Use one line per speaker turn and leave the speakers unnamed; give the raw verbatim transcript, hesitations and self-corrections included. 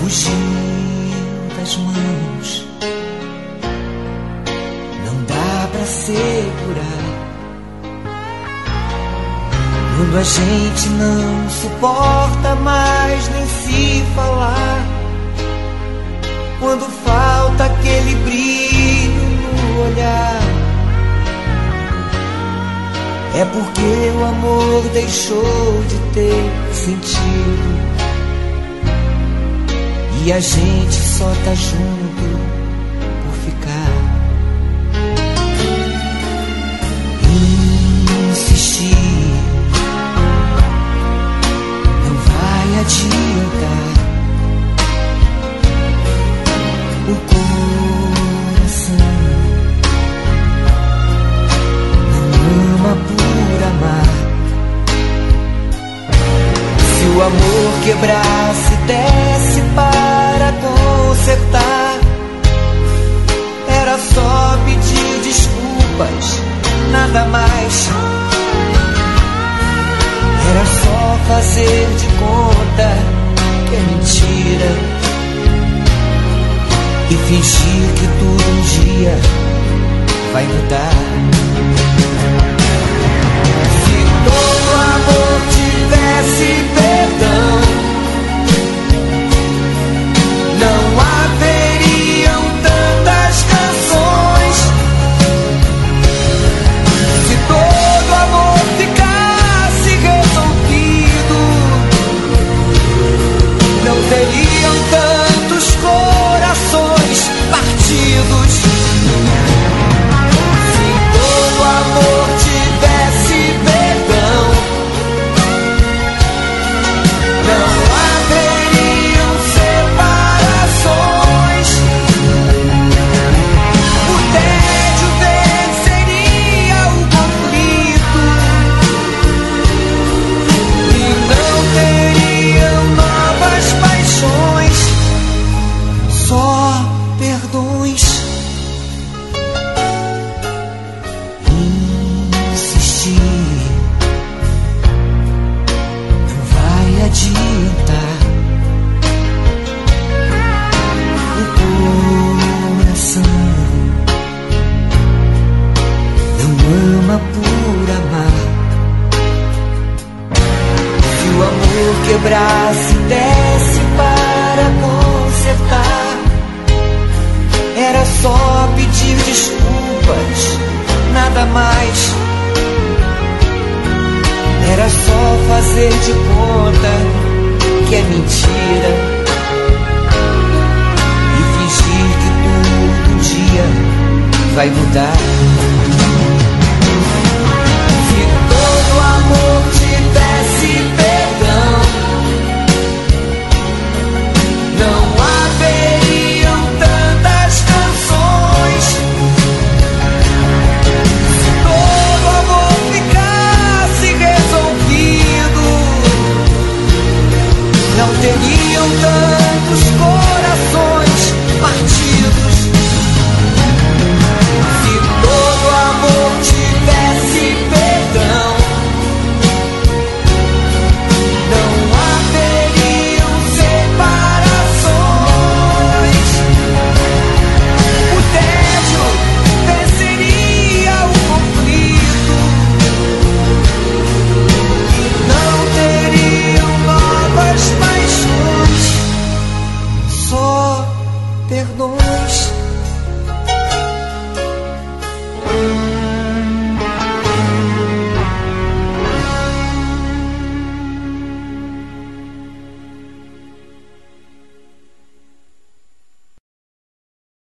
fugiu das mãos, não dá pra segurar. Quando a gente não suporta mais nem se falar, quando falta aquele brilho no olhar, é porque o amor deixou de ter sentido e a gente só tá junto por ficar. Insistir não vai adiantar. O coração não ama por amar. Se o amor quebrasse, desse para consertar, era só pedir desculpas, nada mais. Era só fazer de conta que é mentira e fingir que tudo um dia vai mudar. Se todo amor tivesse perdão, não haveriam tantas canções. Se todo amor ficasse resolvido, não teriam tantos corações partidos. Se todo amor tivesse perdão, não haveriam separações. O tédio venceria o conflito e não teriam novas paixões, só perdões. Insistir não vai adiantar. O coração não ama por amar. Se o amor quebrasse, desse para consertar, era só pedir desculpas, nada mais. Era só fazer de conta que é mentira e fingir que tudo um dia vai mudar. Se todo amor tivesse perdão, não haveriam tantas canções. Se todo amor ficasse resolvido, não teriam tantos corações partidos. Se todo amor tivesse perdão, não haveriam separações. O tédio venceria o conflito e não teriam novas paixões, só perdões.